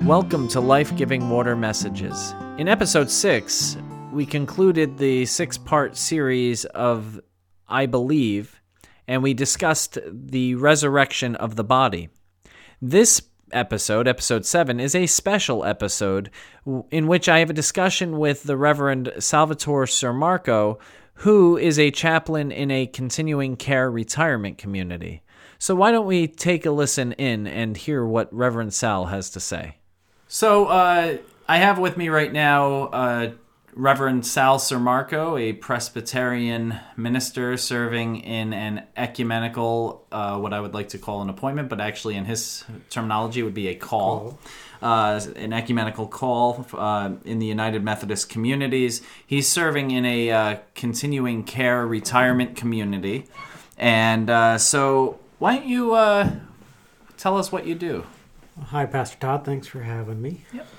Welcome to Life-Giving Water Messages. In episode 6, we concluded the 6-part series of I Believe, and we discussed the resurrection of the body. This episode, episode 7, is a special episode in which I have a discussion with the Reverend Salvatore Sermarco, who is a chaplain in a continuing care retirement community. So why don't we take a listen in and hear what Reverend Sal has to say. So I have with me right now Reverend Sal Sermarco, a Presbyterian minister serving in an ecumenical, what I would like to call an appointment, but actually in his terminology would be a call. An ecumenical call in the United Methodist Communities. He's serving in a continuing care retirement community. And so why don't you tell us what you do? Hi, Pastor Todd. Thanks for having me. Yep.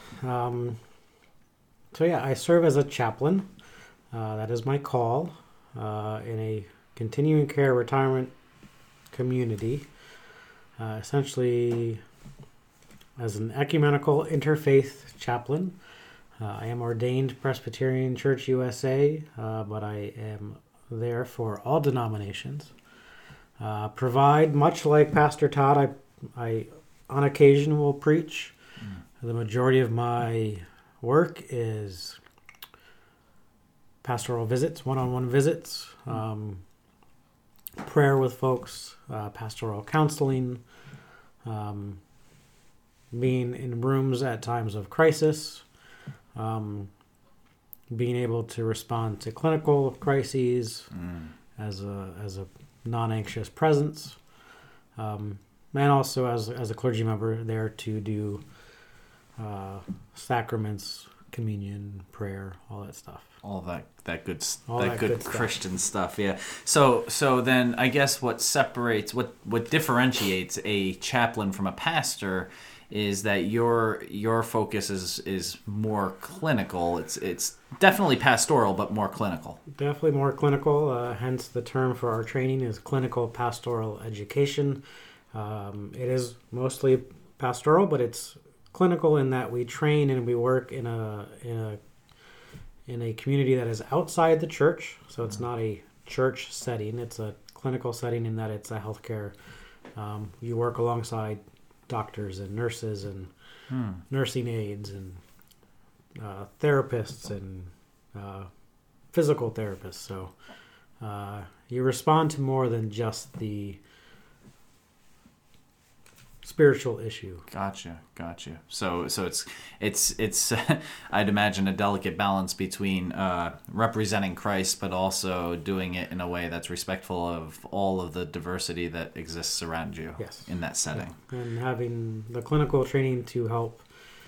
I serve as a chaplain. That is my call in a continuing care retirement community. Essentially, as an ecumenical interfaith chaplain. I am ordained Presbyterian Church USA, but I am there for all denominations. Provide, much like Pastor Todd, I on occasion will preach. The majority of my work is pastoral visits, one-on-one visits, prayer with folks, pastoral counseling, being in rooms at times of crisis, being able to respond to clinical crises as a non-anxious presence, and also as a clergy member there to do sacraments, communion, prayer, all that stuff. All that good good Christian stuff, yeah. So then I guess what differentiates a chaplain from a pastor is that your focus is more clinical. It's definitely pastoral, but more clinical. Definitely more clinical. Hence the term for our training is clinical pastoral education. It is mostly pastoral, but it's clinical in that we train and we work in a community that is outside the church. So it's not a church setting. It's a clinical setting in that it's a healthcare. You work alongside doctors and nurses and nursing aides and therapists and physical therapists. So you respond to more than just the spiritual issue. Gotcha. So it's I'd imagine a delicate balance between representing Christ, but also doing it in a way that's respectful of all of the diversity that exists around you. Yes. In that setting. Yeah. And having the clinical training to help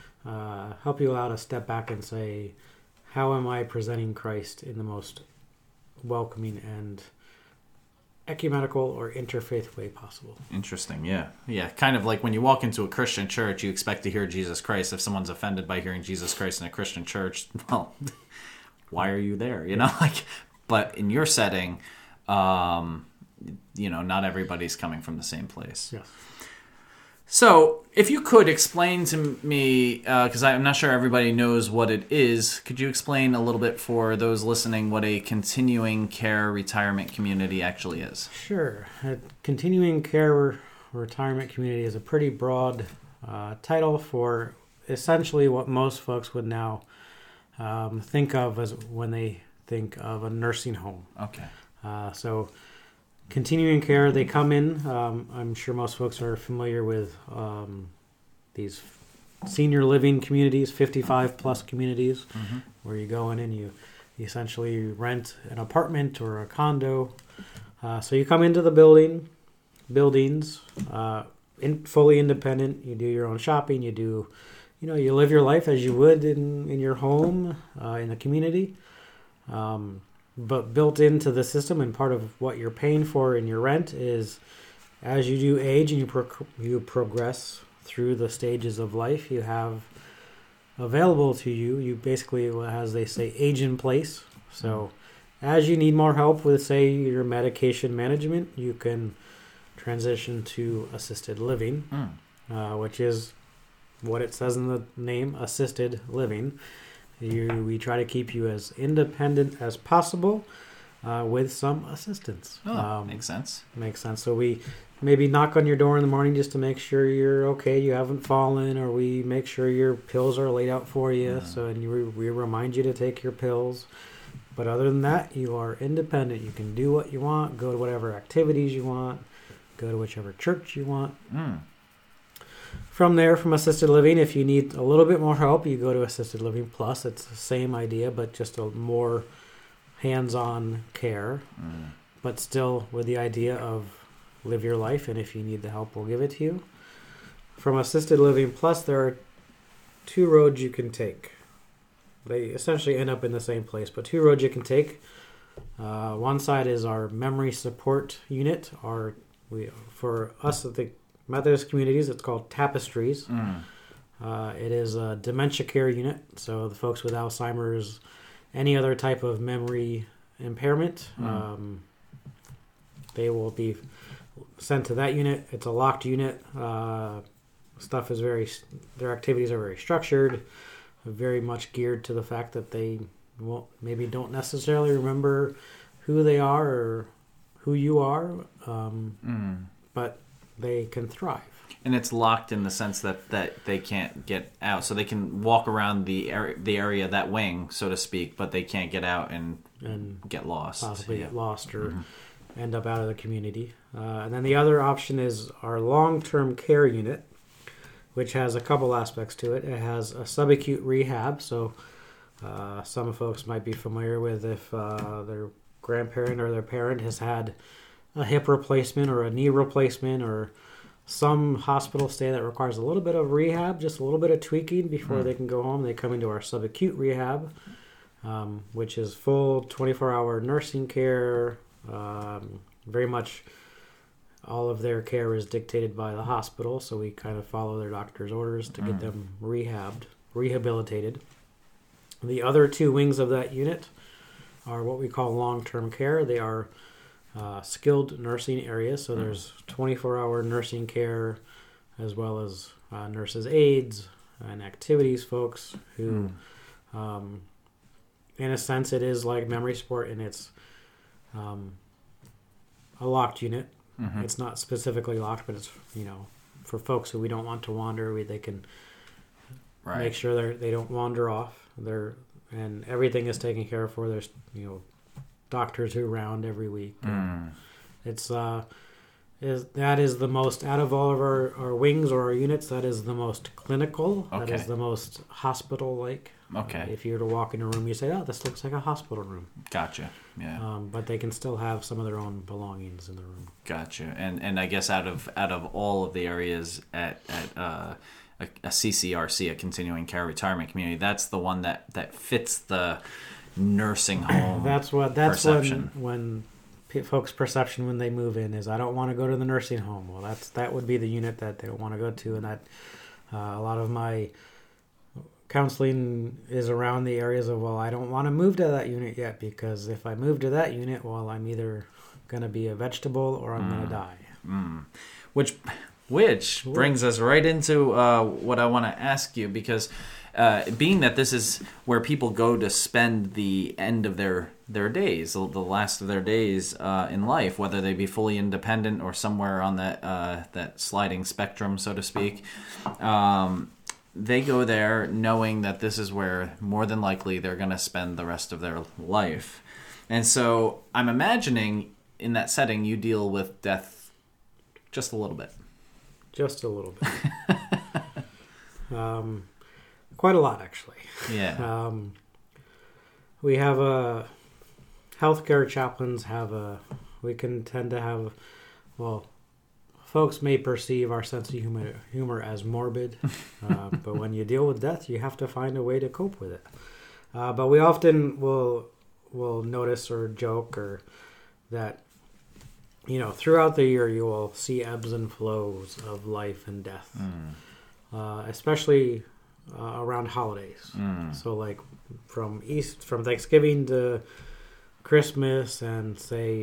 you out to step back and say, how am I presenting Christ in the most welcoming and ecumenical or interfaith way possible. Interesting, yeah. Kind of like when you walk into a Christian church, you expect to hear Jesus Christ. If someone's offended by hearing Jesus Christ in a Christian church, well, why are you there? But in your setting, not everybody's coming from the same place. Yes. So, if you could explain to me, because I'm not sure everybody knows what it is, could you explain a little bit for those listening what a continuing care retirement community actually is? Sure. A continuing care retirement community is a pretty broad title for essentially what most folks would now think of as when they think of a nursing home. Okay. So continuing care, they come in. I'm sure most folks are familiar with these senior living communities, 55-plus communities, where you go in and you essentially rent an apartment or a condo. So you come into the buildings, fully independent. You do your own shopping. You do, you live your life as you would in your home, in the community. But built into the system and part of what you're paying for in your rent is as you do age and you progress through the stages of life, you have available to you basically, as they say, age in place. So as you need more help with, say, your medication management, you can transition to assisted living, which is what it says in the name, assisted living. We try to keep you as independent as possible with some assistance. Makes sense. Makes sense. So we maybe knock on your door in the morning just to make sure you're okay, you haven't fallen, or we make sure your pills are laid out for you. We remind you to take your pills. But other than that, you are independent. You can do what you want, go to whatever activities you want, go to whichever church you want. From there, from assisted living, if you need a little bit more help, you go to Assisted Living Plus. It's the same idea, but just a more hands-on care, but still with the idea of live your life, and if you need the help, we'll give it to you. From Assisted Living Plus, there are two roads you can take. They essentially end up in the same place, but two roads you can take. One side is our memory support unit. For us at the Methodist communities, it's called Tapestries. It is a dementia care unit, so the folks with Alzheimer's, any other type of memory impairment, they will be sent to that unit. It's a locked unit. Their activities are very structured, very much geared to the fact that they don't necessarily remember who they are or who you are, but they can thrive. And it's locked in the sense that they can't get out, so they can walk around the area, that wing, so to speak, but they can't get out and get lost. Possibly get lost or end up out of the community. And then the other option is our long-term care unit, which has a couple aspects to it. It has a subacute rehab, so some folks might be familiar with if their grandparent or their parent has had a hip replacement or a knee replacement or some hospital stay that requires a little bit of rehab, just a little bit of tweaking before they can go home. They come into our subacute rehab, which is full 24-hour nursing care. Very much all of their care is dictated by the hospital, so we kind of follow their doctor's orders to get them rehabilitated. The other two wings of that unit are what we call long-term care. They are skilled nursing areas, so there's 24-hour nursing care as well as nurses' aides and activities folks who, in a sense, it is like memory support, and it's a locked unit. It's not specifically locked, but it's, for folks who we don't want to wander, they can make sure they don't wander off. And everything is taken care of for. There's, doctors who round every week. It's that is the most, out of all of our wings or our units, that is the most clinical. Okay. That is the most hospital-like. Okay. If you were to walk in a room, you say, "Oh, this looks like a hospital room." Gotcha. Yeah. But they can still have some of their own belongings in the room. Gotcha. And I guess out of all of the areas at a CCRC, a continuing care retirement community, that's the one that fits the nursing home. That's perception. when folks' perception when they move in is, I don't want to go to the nursing home. Well, that would be the unit that they don't want to go to, and that a lot of my counseling is around the areas of, well, I don't want to move to that unit yet, because if I move to that unit, well, I'm either going to be a vegetable or I'm going to die. Which brings us right into what I want to ask you, because being that this is where people go to spend the end of their days, the last of their days in life, whether they be fully independent or somewhere on that sliding spectrum, so to speak, they go there knowing that this is where more than likely they're going to spend the rest of their life. And so I'm imagining in that setting you deal with death just a little bit. Just a little bit. Quite a lot, actually. Yeah. We have healthcare chaplains we can tend to have, folks may perceive our sense of humor as morbid, but when you deal with death, you have to find a way to cope with it. But we often will notice or joke or that, throughout the year you will see ebbs and flows of life and death, especially around holidays. So like from Thanksgiving to Christmas, and say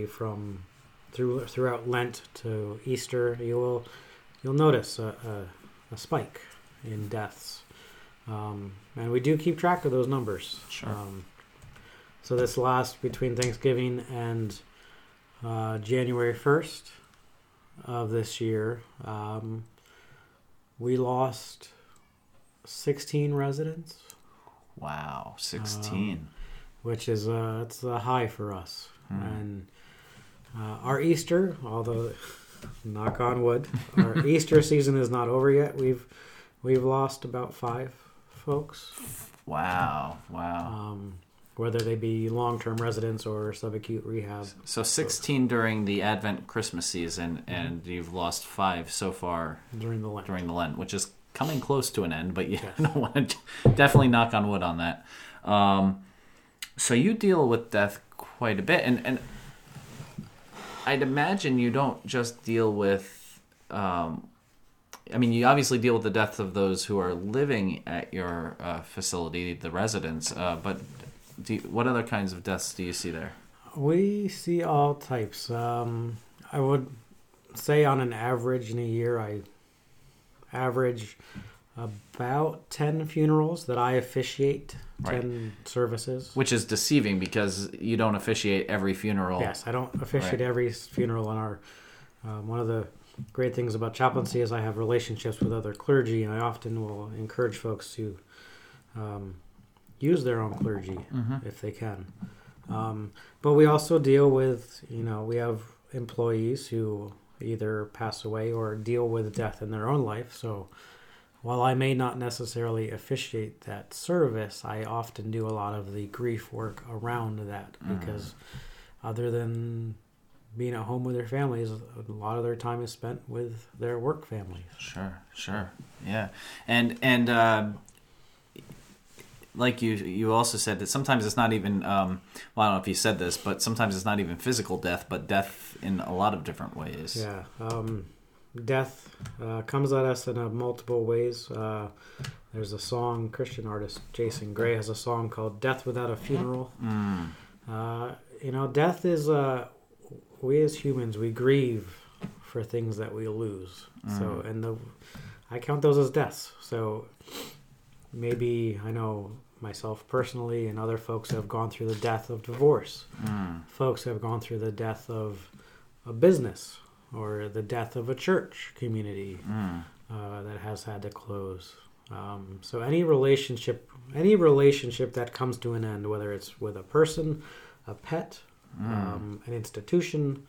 throughout Lent to Easter, you'll notice a spike in deaths. And we do keep track of those numbers. Sure. So this last, between Thanksgiving and January 1st of this year, we lost 16 residents. Wow, 16. Which is it's a high for us. And our Easter, although knock on wood, our Easter season is not over yet. We've lost about 5 folks. Wow. Whether they be long-term residents or subacute rehab. So 16 during the Advent Christmas season, and you've lost 5 so far during the Lent, which is coming close to an end, but you don't want to definitely knock on wood on that. So you deal with death quite a bit, and I'd imagine you don't just deal with. You obviously deal with the death of those who are living at your facility, the residents. But what other kinds of deaths do you see there? We see all types. I would say on an average in a year, I average about 10 funerals that I officiate, 10 services. Which is deceiving because you don't officiate every funeral. Yes, I don't officiate every funeral in our... one of the great things about chaplaincy is I have relationships with other clergy, and I often will encourage folks to use their own clergy if they can. But we also deal with, we have employees who either pass away or deal with death in their own life. So while I may not necessarily officiate that service, I often do a lot of the grief work around that because other than being at home with their families, a lot of their time is spent with their work families. Sure. Yeah. And like you also said that sometimes it's not even, I don't know if you said this, but sometimes it's not even physical death, but death in a lot of different ways. Yeah. Death comes at us in multiple ways. There's a song, Christian artist Jason Gray has a song called Death Without a Funeral. Death is, we as humans, we grieve for things that we lose. So, I count those as deaths. So maybe I know myself personally and other folks have gone through the death of divorce. Folks have gone through the death of a business or the death of a church community that has had to close. So any relationship that comes to an end, whether it's with a person, a pet, an institution,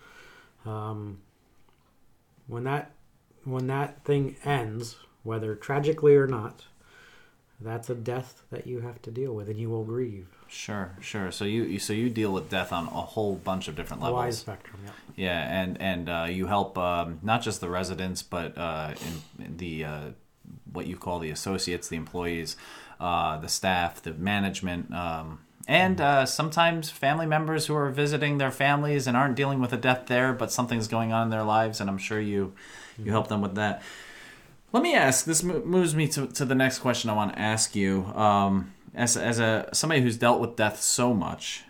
when that thing ends, whether tragically or not, that's a death that you have to deal with, and you will grieve. Sure. So you deal with death on a whole bunch of different levels. A wide spectrum, yeah. Yeah, and you help not just the residents, but in the what you call the associates, the employees, the staff, the management, and sometimes family members who are visiting their families and aren't dealing with a death there, but something's going on in their lives, and I'm sure you help them with that. Let me ask. This moves me to the next question I want to ask you. As somebody who's dealt with death so much,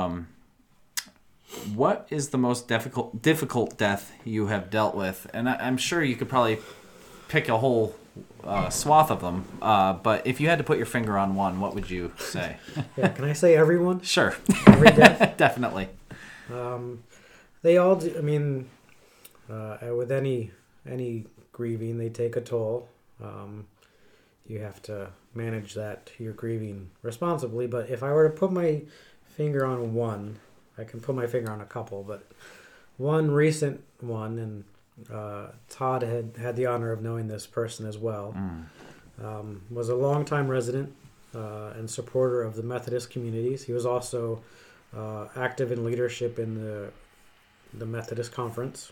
what is the most difficult death you have dealt with? And I'm sure you could probably pick a whole swath of them. But if you had to put your finger on one, what would you say? Yeah, can I say everyone? Sure. Every death? Definitely. They all do. I mean, with any grieving, they take a toll. You have to manage that you're grieving responsibly. But if I were to put my finger on one, I can put my finger on a couple, but one recent one, and Todd had the honor of knowing this person as well, was a longtime resident and supporter of the Methodist communities. He was also active in leadership in the Methodist Conference.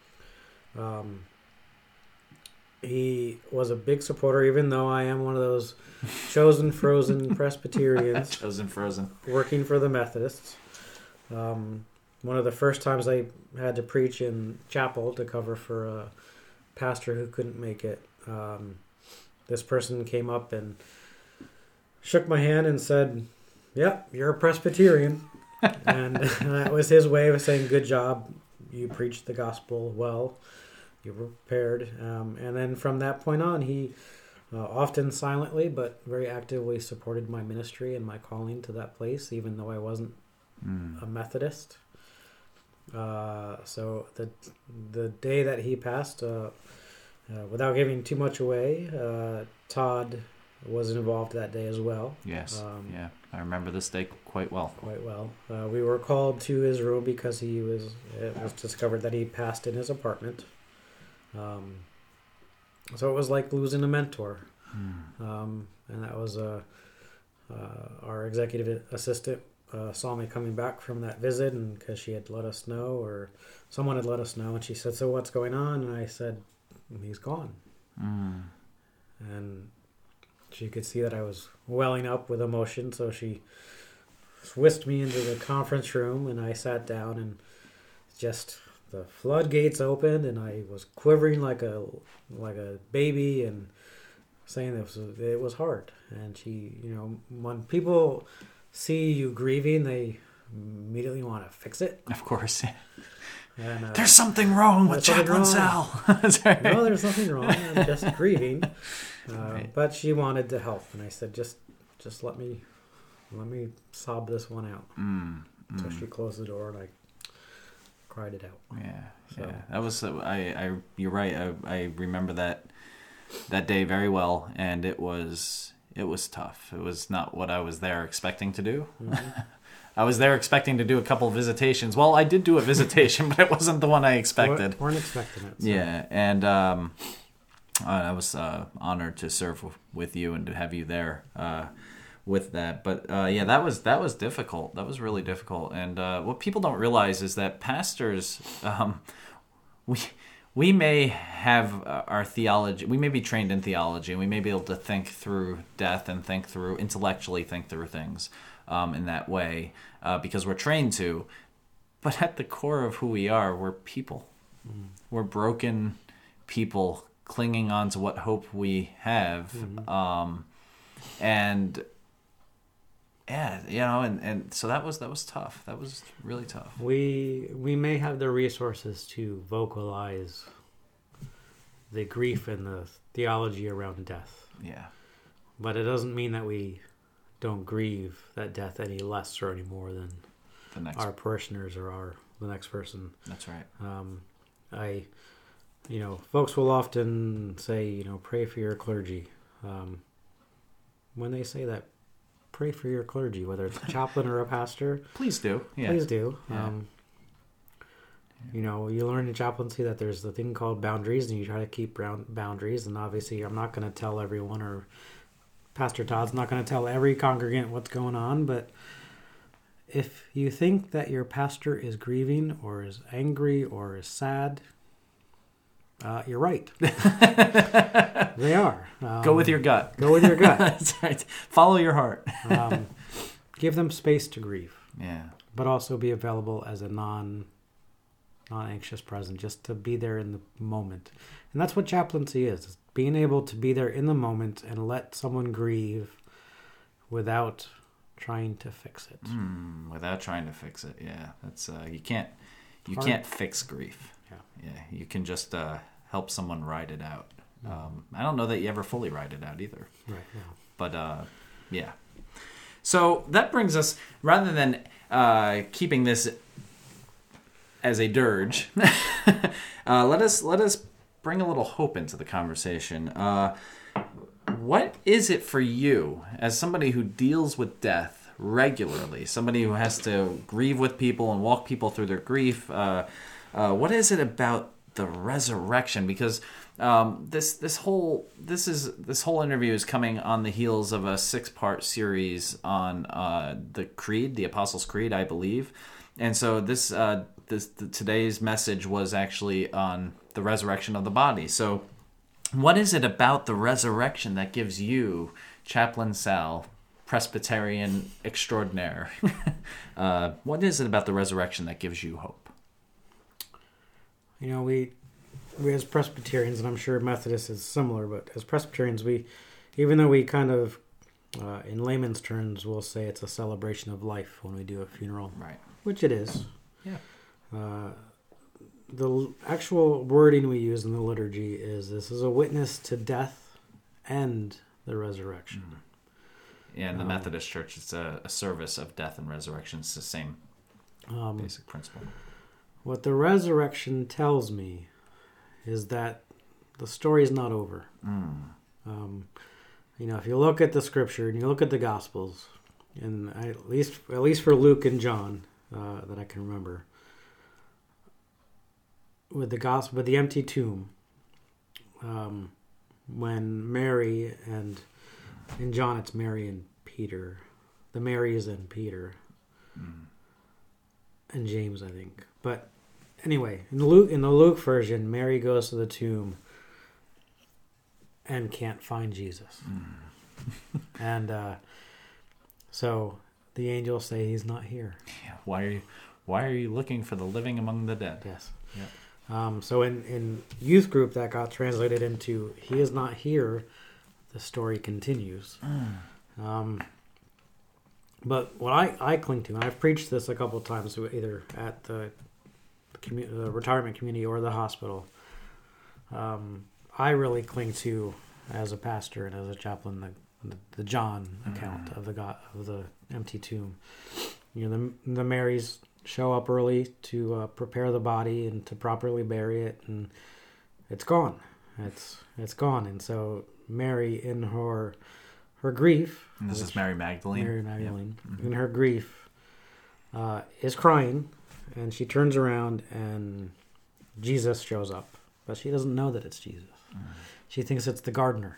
He was a big supporter, even though I am one of those chosen frozen Presbyterians. Chosen frozen. Working for the Methodists. One of the first times I had to preach in chapel to cover for a pastor who couldn't make it, this person came up and shook my hand and said, "Yep, you're a Presbyterian." And that was his way of saying, "Good job. You preached the gospel well. You were prepared." And then from that point on, he often silently, but very actively supported my ministry and my calling to that place, even though I wasn't a Methodist. So the day that he passed, without giving too much away, Todd was involved that day as well. Yes. Yeah, I remember this day quite well. Quite well. We were called to his room because it was discovered that he passed in his apartment. So it was like losing a mentor. And that was our executive assistant saw me coming back from that visit, and because she had let us know, or someone had let us know, and she said, "So what's going on?" And I said, "He's gone." And she could see that I was welling up with emotion, so she whisked me into the conference room, and I sat down, and just the floodgates opened, and I was quivering like a baby, and saying it was hard. And she, when people see you grieving, they immediately want to fix it. Of course. And, there's something wrong with Chaplain Sal. No, there's nothing wrong. I'm just grieving. Right. But she wanted to help, and I said, just let me sob this one out. So she closed the door, and I cried it out. Yeah. That was you're right. I remember that day very well, and it was tough. It was not what I was there expecting to do. I was there expecting to do a couple of visitations. Well, I did do a visitation, but it wasn't the one I expected. Weren't expecting it. So. Yeah, and I was honored to serve with you and to have you there with that. But that was difficult. That was really difficult. And what people don't realize is that pastors, we may have our theology. We may be trained in theology, and we may be able to think through death and intellectually think through things in that way because we're trained to. But at the core of who we are, we're people. We're broken people clinging on to what hope we have. And so that was tough. That was really tough. We may have the resources to vocalize the grief and the theology around death. Yeah. But it doesn't mean that we don't grieve that death any less or any more than our parishioners or the next person. That's right. Folks will often say, pray for your clergy. When they say that, pray for your clergy, whether it's a chaplain or a pastor. Please do. Yeah. Please do. Yeah. You learn in chaplaincy that there's the thing called boundaries, and you try to keep boundaries. And obviously, I'm not going to tell everyone, or Pastor Todd's not going to tell every congregant what's going on. But if you think that your pastor is grieving or is angry or is sad, you're right. They are. Go with your gut. Go with your gut. That's right. Follow your heart. Give them space to grieve. Yeah. But also be available as a non-anxious presence, just to be there in the moment. And that's what chaplaincy is being able to be there in the moment and let someone grieve without trying to fix it. Without trying to fix it, yeah. That's you can't fix grief. Yeah. You can just help someone ride it out. I don't know that you ever fully ride it out either. Right. Yeah. But yeah. So that brings us, rather than keeping this as a dirge, let us bring a little hope into the conversation. What is it for you, as somebody who deals with death regularly, somebody who has to grieve with people and walk people through their grief? What is it about the resurrection? Because this whole interview is coming on the heels of a 6-part series on the Creed, the Apostles' Creed, I believe, and so today's message was actually on the resurrection of the body. So, what is it about the resurrection that gives you, Chaplain Sal, Presbyterian extraordinaire? What is it about the resurrection that gives you hope? We as Presbyterians, and I'm sure Methodists is similar, but as Presbyterians, even though we kind of, in layman's terms, will say it's a celebration of life when we do a funeral, right? Which it is. Yeah. The actual wording we use in the liturgy is, this is a witness to death and the resurrection. Yeah, in the Methodist Church, it's a service of death and resurrection. It's the same basic principle. What the resurrection tells me is that the story is not over. If you look at the scripture and you look at the Gospels, and at least for Luke and John, that I can remember, with the gospel, with the empty tomb, when Mary and in John it's Mary and Peter, the Mary is in Peter and James, I think. But anyway, in the Luke version, Mary goes to the tomb and can't find Jesus. And so the angels say he's not here. Yeah. Why are you looking for the living among the dead? Yes. Yep. So in youth group, that got translated into he is not here. The story continues. But what I cling to, and I've preached this a couple of times, either at the retirement community or the hospital, I really cling to, as a pastor and as a chaplain, the John account of the empty tomb. The Marys show up early to prepare the body and to properly bury it, and it's gone. It's gone. And so Mary, in her grief, and this is Mary Magdalene. Yep. In her grief, is crying, and she turns around and Jesus shows up, but she doesn't know that it's Jesus. She thinks it's the gardener.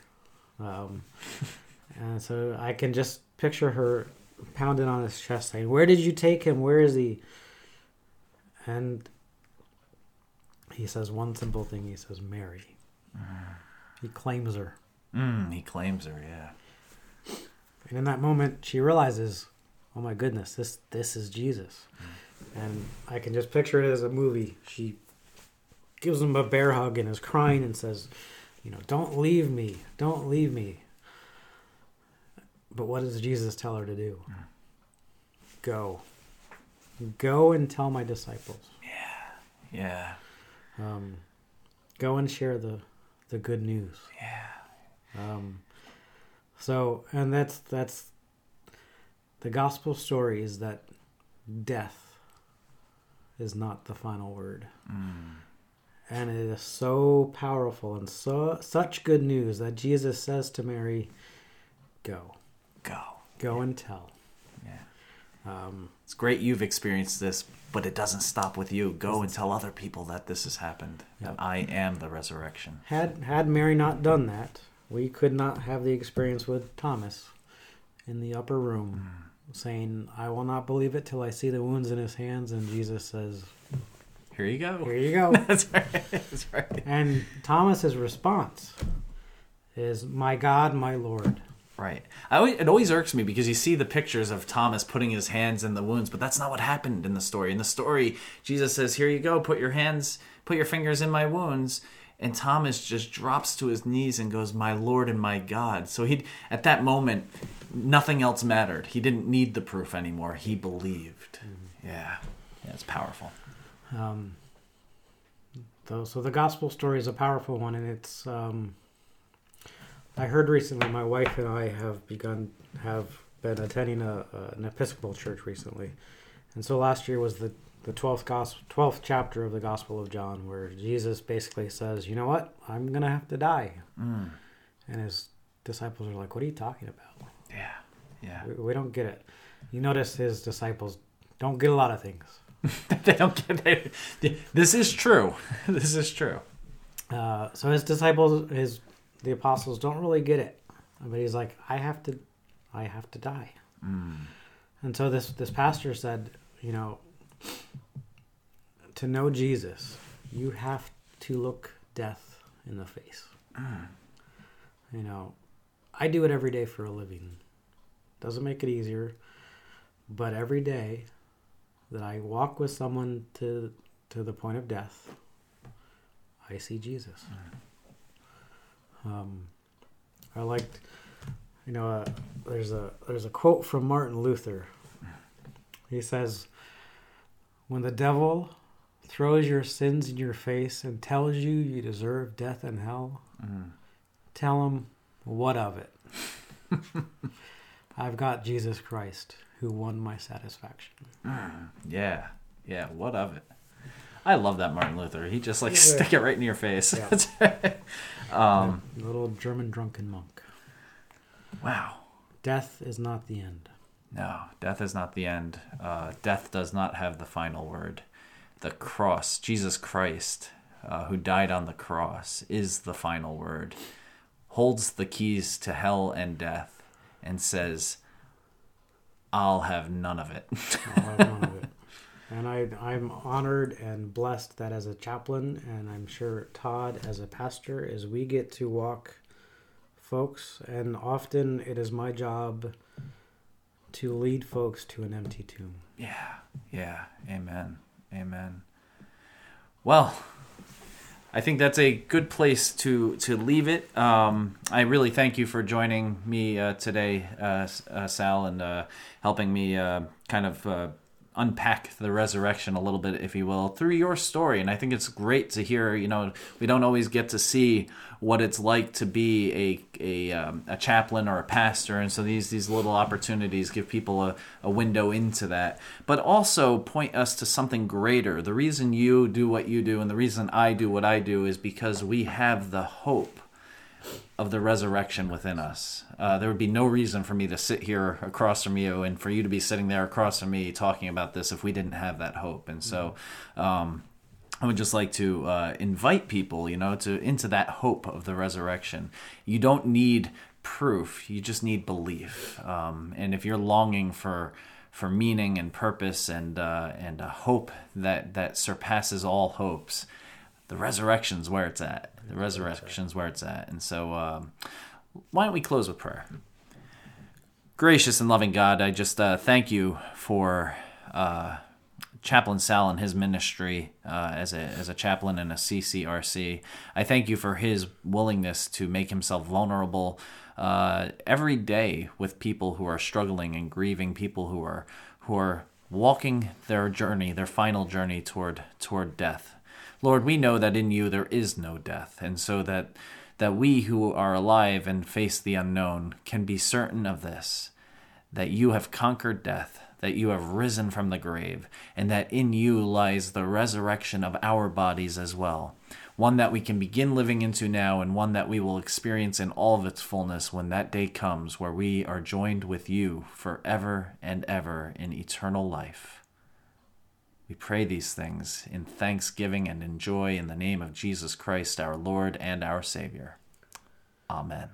And so I can just picture her pounding on his chest saying, "Where did you take him? Where is he?" And he says one simple thing. He says, "Mary." He claims her. He claims her, yeah. And in that moment, she realizes, "Oh my goodness, this is Jesus." And I can just picture it as a movie. She gives him a bear hug and is crying and says, "Don't leave me. Don't leave me." But what does Jesus tell her to do? Go. Go and tell my disciples. Yeah. Go and share the good news. Yeah. And that's the gospel story, is that death is not the final word. And it is so powerful and such good news that Jesus says to Mary, Go and tell. Yeah. It's great you've experienced this, but it doesn't stop with you. Go and tell other people that this has happened. That I am the resurrection. Had Mary not done that, we could not have the experience with Thomas in the upper room saying, "I will not believe it till I see the wounds in his hands." And Jesus says, "Here you go." Here you go. That's right. And Thomas's response is, "My God, my Lord." Right. It always irks me because you see the pictures of Thomas putting his hands in the wounds, but that's not what happened in the story. In the story, Jesus says, "Here you go, put your fingers in my wounds." And Thomas just drops to his knees and goes, "My Lord and my God." So at that moment, nothing else mattered. He didn't need the proof anymore. He believed. Yeah, it's powerful. So the gospel story is a powerful one, and it's... I heard recently, my wife and I have been attending an Episcopal church recently, and so last year was the 12th chapter of the Gospel of John, where Jesus basically says, "You know what? I'm gonna have to die," and his disciples are like, "What are you talking about?" Yeah. We don't get it. You notice his disciples don't get a lot of things. They don't get it. This is true. This is true. So his disciples, the apostles, don't really get it, but he's like, I have to die. And so this pastor said, to know Jesus, you have to look death in the face. I do it every day for a living. Doesn't make it easier, but every day that I walk with someone to the point of death, I see Jesus. I liked, there's a quote from Martin Luther. He says, "When the devil throws your sins in your face and tells you deserve death and hell, tell him, What of it? I've got Jesus Christ who won my satisfaction. Yeah. What of it? I love that Martin Luther. He just stick it right in your face. Yeah. Little German drunken monk. Wow. Death is not the end. No, death is not the end. Death does not have the final word. The cross, Jesus Christ, who died on the cross, is the final word. Holds the keys to hell and death and says, I'll have none of it. I'll have none of it. And I'm honored and blessed that as a chaplain, and I'm sure Todd as a pastor, as we get to walk folks, and often it is my job to lead folks to an empty tomb. Yeah. Amen. Well, I think that's a good place to leave it. I really thank you for joining me today, Sal, and helping me kind of unpack the resurrection a little bit, if you will, through your story. And I think it's great to hear, we don't always get to see what it's like to be a chaplain or a pastor. And so these little opportunities give people a window into that, but also point us to something greater. The reason you do what you do and the reason I do what I do is because we have the hope of the resurrection within us. There would be no reason for me to sit here across from you and for you to be sitting there across from me talking about this if we didn't have that hope. And so I would just like to invite people, into that hope of the resurrection. You don't need proof. You just need belief. And if you're longing for meaning and purpose and a hope that surpasses all hopes, the resurrection's where it's at. The resurrection's where it's at. And so why don't we close with prayer? Gracious and loving God, I just thank you for Chaplain Sal and his ministry as a chaplain in a CCRC. I thank you for his willingness to make himself vulnerable every day with people who are struggling and grieving, people who are walking their journey, their final journey toward death. Lord, we know that in you there is no death, and so that we who are alive and face the unknown can be certain of this, that you have conquered death, that you have risen from the grave, and that in you lies the resurrection of our bodies as well, one that we can begin living into now and one that we will experience in all of its fullness when that day comes where we are joined with you forever and ever in eternal life. We pray these things in thanksgiving and in joy in the name of Jesus Christ, our Lord and our Savior. Amen.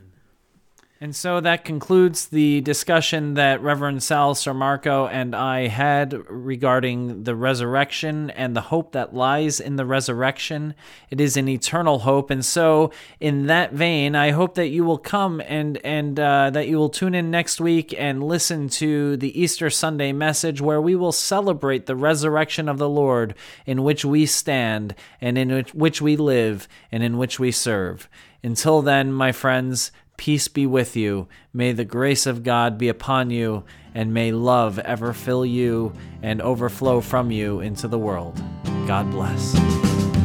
And so that concludes the discussion that Reverend Sal Sarmarco and I had regarding the resurrection and the hope that lies in the resurrection. It is an eternal hope. And so in that vein, I hope that you will come and that you will tune in next week and listen to the Easter Sunday message where we will celebrate the resurrection of the Lord, in which we stand and in which we live and in which we serve. Until then, my friends, peace be with you. May the grace of God be upon you, and may love ever fill you and overflow from you into the world. God bless.